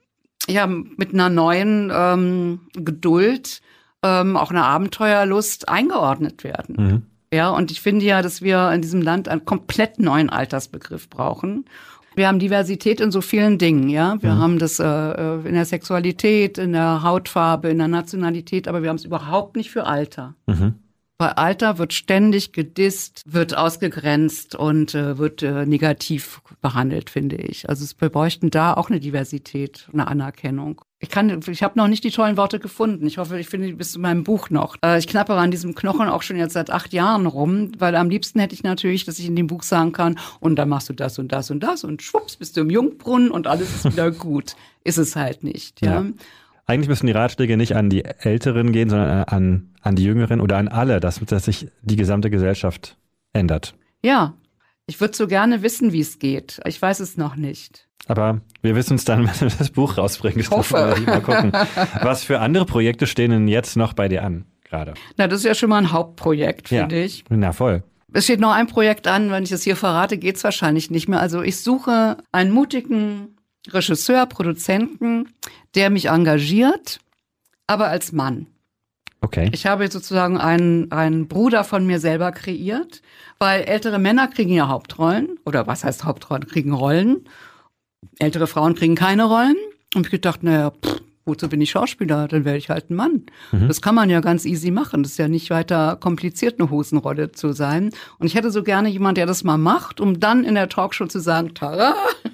ja, mit einer neuen ähm, Geduld, ähm, auch einer Abenteuerlust eingeordnet werden. Mhm. Ja, und ich finde ja, dass wir in diesem Land einen komplett neuen Altersbegriff brauchen. Wir haben Diversität in so vielen Dingen, ja. Wir mhm. haben das äh, in der Sexualität, in der Hautfarbe, in der Nationalität, aber wir haben es überhaupt nicht für Alter. Mhm. Bei Alter wird ständig gedisst, wird ausgegrenzt und äh, wird äh, negativ behandelt, finde ich. Also es, wir bräuchten da auch eine Diversität, eine Anerkennung. Ich kann, ich habe noch nicht die tollen Worte gefunden. Ich hoffe, ich finde die bis zu meinem Buch noch. Äh, ich knappere an diesem Knochen auch schon jetzt seit acht Jahren rum, weil am liebsten hätte ich natürlich, dass ich in dem Buch sagen kann, und dann machst du das und das und das und schwupps, bist du im Jungbrunnen und alles ist wieder gut. Ist es halt nicht, ja. ja. Eigentlich müssen die Ratschläge nicht an die Älteren gehen, sondern an, an die Jüngeren oder an alle, dass, dass sich die gesamte Gesellschaft ändert. Ja, ich würde so gerne wissen, wie es geht. Ich weiß es noch nicht. Aber wir wissen es dann, wenn du das Buch rausbringst. Ich hoffe. Mal gucken. Was für andere Projekte stehen denn jetzt noch bei dir an gerade? Na, das ist ja schon mal ein Hauptprojekt, finde ja. ich. Na, voll. Es steht noch ein Projekt an, wenn ich das hier verrate, geht's wahrscheinlich nicht mehr. Also ich suche einen mutigen Regisseur, Produzenten, der mich engagiert, aber als Mann. Okay. Ich habe sozusagen einen, einen Bruder von mir selber kreiert, weil ältere Männer kriegen ja Hauptrollen, oder was heißt Hauptrollen, kriegen Rollen. Ältere Frauen kriegen keine Rollen. Und ich gedacht, naja, pff, wozu bin ich Schauspieler? Dann werde ich halt ein Mann. Mhm. Das kann man ja ganz easy machen. Das ist ja nicht weiter kompliziert, eine Hosenrolle zu sein. Und ich hätte so gerne jemand, der das mal macht, um dann in der Talkshow zu sagen, Tara,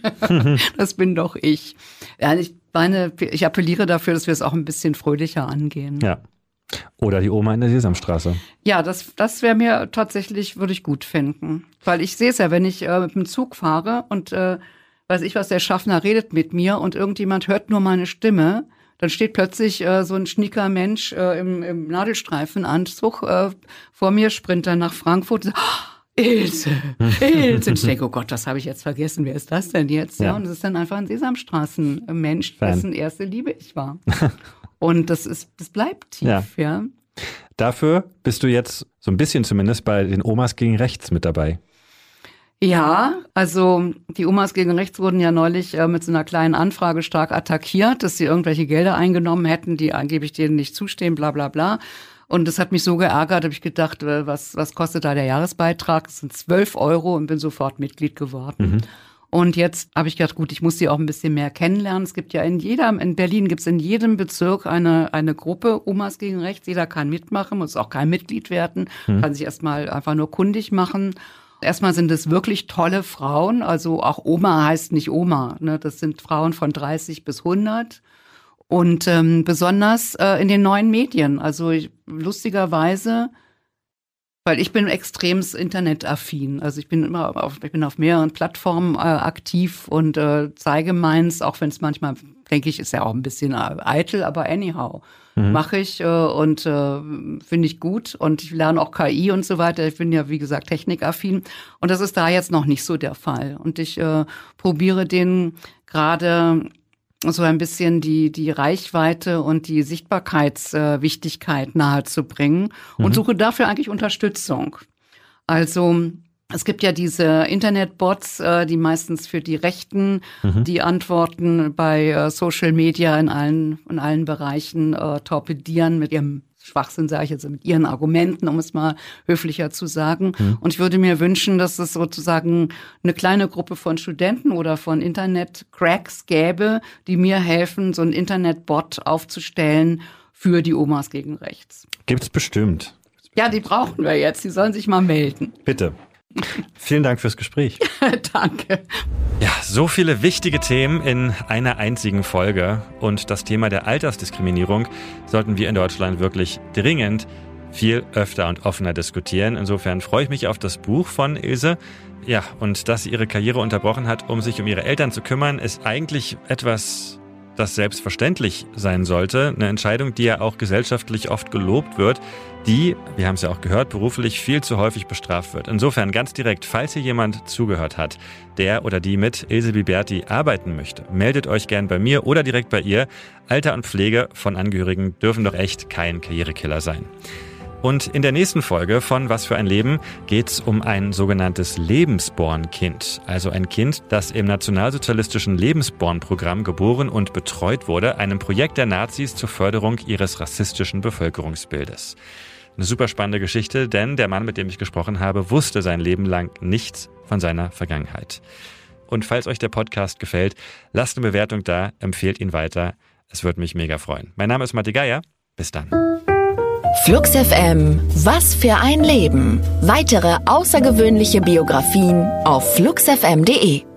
das bin doch ich. Ja, ich meine, ich appelliere dafür, dass wir es auch ein bisschen fröhlicher angehen. Ja. Oder die Oma in der Sesamstraße. Ja, das, das wäre mir tatsächlich, würde ich gut finden. Weil ich sehe es ja, wenn ich äh, mit dem Zug fahre und äh, weiß ich was, der Schaffner redet mit mir und irgendjemand hört nur meine Stimme, dann steht plötzlich äh, so ein schnieker Mensch äh, im, im Nadelstreifenanzug äh, vor mir, springt dann nach Frankfurt und sagt, oh, Ilse, Ilse. Und ich denke, oh Gott, das habe ich jetzt vergessen, wer ist das denn jetzt? Ja. Ja, und das ist dann einfach ein Sesamstraßenmensch, dessen erste Liebe ich war. Und das ist, das bleibt tief, ja. ja. Dafür bist du jetzt so ein bisschen zumindest bei den Omas gegen Rechts mit dabei. Ja, also die Omas gegen Rechts wurden ja neulich äh, mit so einer kleinen Anfrage stark attackiert, dass sie irgendwelche Gelder eingenommen hätten, die angeblich denen nicht zustehen, bla bla bla. Und das hat mich so geärgert, habe ich gedacht, äh, was was kostet da der Jahresbeitrag? Das sind zwölf Euro und bin sofort Mitglied geworden. Mhm. Und jetzt habe ich gedacht, gut, ich muss sie auch ein bisschen mehr kennenlernen. Es gibt ja in jedem, in Berlin gibt es in jedem Bezirk eine eine Gruppe Omas gegen Rechts. Jeder kann mitmachen, muss auch kein Mitglied werden, hm. kann sich erstmal einfach nur kundig machen. Erstmal sind es wirklich tolle Frauen, also auch Oma heißt nicht Oma, ne? Das sind Frauen von dreißig bis hundert und ähm, besonders äh, in den neuen Medien. Also ich, lustigerweise, weil ich bin extrem internetaffin, also ich bin immer auf, ich bin auf mehreren Plattformen äh, aktiv und äh, zeige meins, auch wenn es manchmal, denke ich, ist ja auch ein bisschen eitel, aber anyhow. Mhm. Mache ich äh, und äh, finde ich gut und ich lerne auch K I und so weiter. Ich bin ja, wie gesagt, technikaffin und das ist da jetzt noch nicht so der Fall. Und ich äh, probiere denen gerade so ein bisschen die die Reichweite und die Sichtbarkeitswichtigkeit äh, nahezubringen und mhm. suche dafür eigentlich Unterstützung. Also es gibt ja diese Internetbots, äh, die meistens für die Rechten mhm. die Antworten bei äh, Social Media in allen in allen Bereichen äh, torpedieren mit ihrem Schwachsinn, sage ich jetzt, mit ihren Argumenten, um es mal höflicher zu sagen. Mhm. Und ich würde mir wünschen, dass es sozusagen eine kleine Gruppe von Studenten oder von Internet-Cracks gäbe, die mir helfen, so ein Internet-Bot aufzustellen für die Omas gegen Rechts. Gibt's bestimmt. Ja, die brauchen wir jetzt. Die sollen sich mal melden. Bitte. Vielen Dank fürs Gespräch. Danke. Ja, so viele wichtige Themen in einer einzigen Folge. Und das Thema der Altersdiskriminierung sollten wir in Deutschland wirklich dringend viel öfter und offener diskutieren. Insofern freue ich mich auf das Buch von Ilse. Ja, und dass sie ihre Karriere unterbrochen hat, um sich um ihre Eltern zu kümmern, ist eigentlich etwas, das selbstverständlich sein sollte. Eine Entscheidung, die ja auch gesellschaftlich oft gelobt wird, die, wir haben es ja auch gehört, beruflich viel zu häufig bestraft wird. Insofern ganz direkt, falls hier jemand zugehört hat, der oder die mit Ilse Biberti arbeiten möchte, meldet euch gern bei mir oder direkt bei ihr. Alter und Pflege von Angehörigen dürfen doch echt kein Karrierekiller sein. Und in der nächsten Folge von Was für ein Leben geht's um ein sogenanntes Lebensborn-Kind. Also ein Kind, das im nationalsozialistischen Lebensborn-Programm geboren und betreut wurde, einem Projekt der Nazis zur Förderung ihres rassistischen Bevölkerungsbildes. Eine super spannende Geschichte, denn der Mann, mit dem ich gesprochen habe, wusste sein Leben lang nichts von seiner Vergangenheit. Und falls euch der Podcast gefällt, lasst eine Bewertung da, empfehlt ihn weiter. Es würde mich mega freuen. Mein Name ist Matti Geier. Bis dann. Flux F M. Was für ein Leben. Weitere außergewöhnliche Biografien auf flux f m punkt d e.